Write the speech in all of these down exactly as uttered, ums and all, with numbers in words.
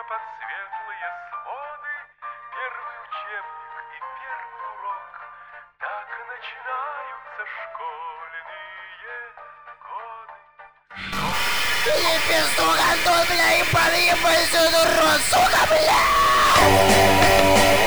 под светлые своды, первый учебник и первый урок. Так начинаются школьные годы. Лепи, сука, тут, бля, и подъебай сюда, рот, сука, бля!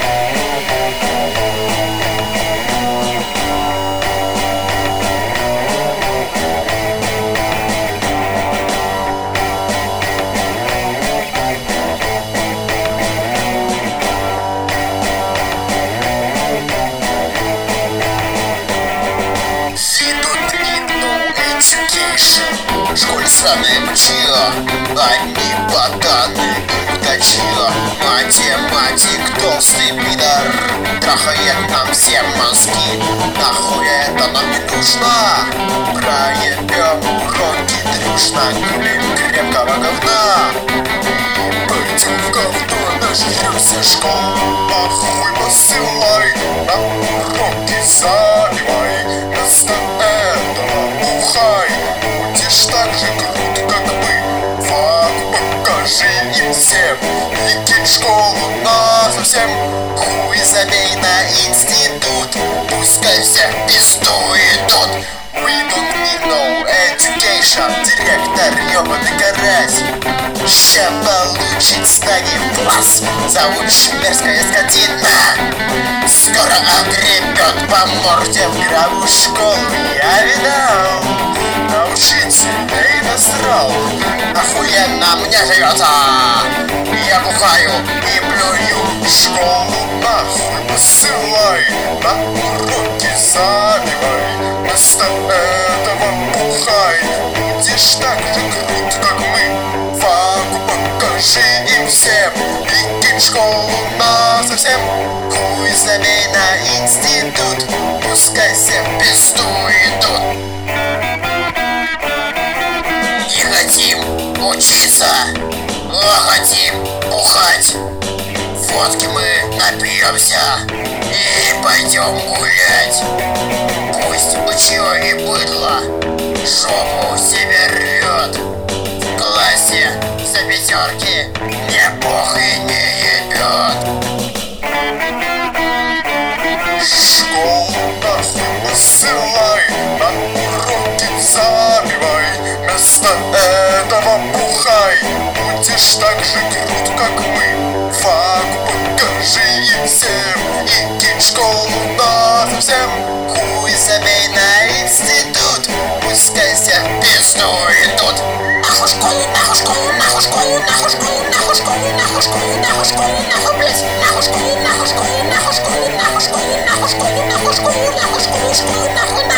В школе сраная мочила, одни ботаны и точила. Математик толстый пидор трахает нам все мозги. Нахуй это нам не нужно? Проебем уроки дружно, курим крепкого говна. Пойдем в говно, нажремся школу. Нахуй посылай, на уроки забивай. Вместо этого бухай. Будешь так же крут, как мы. Фак покажи им всем. Иди в школу насовсем. Хуй забей на институт. Пускай все в пизду идут. We don't need no education. Директор ёбаный карась. Ща получить станем класс. Заучишь мерзкая скотина. Скоро огребет по морде в гробу школу. Я видал, на учителей насрал. Охуенно мне живется. Я бухаю и плюю. Школу нахуй посылай. На уроки забивай. Вместо этого бухай. Будешь так же крут, как мы. Фак покажи им всем. Иди в школу насовсем. Хуй забей на институт. Пускай все в пизду идут. Не хотим учиться, а хотим бухать. Водки мы напьемся и пойдем гулять. Пусть учила и быдло жопу себе рвет. В классе за пятерки мне похуй не ебет. Школу нахуй посылай, на уроки забивай. Вместо этого бухай. Будешь так же крут, как мы. Фак покажи им всем. Иди в школу насовсем. Хуй забей на институт. Пускай все в пизду идут. Нахуй школу, нахуй школу, нахуй школу, нахуй школу, нахуй школу, нахуй школу, нахуй школу, нахуй, блять. Нахуй школу, нахуй школу, нахуй школу, нахуй школу, нахуй школу, нахуй школу, нахуй школу, школу, нахуй.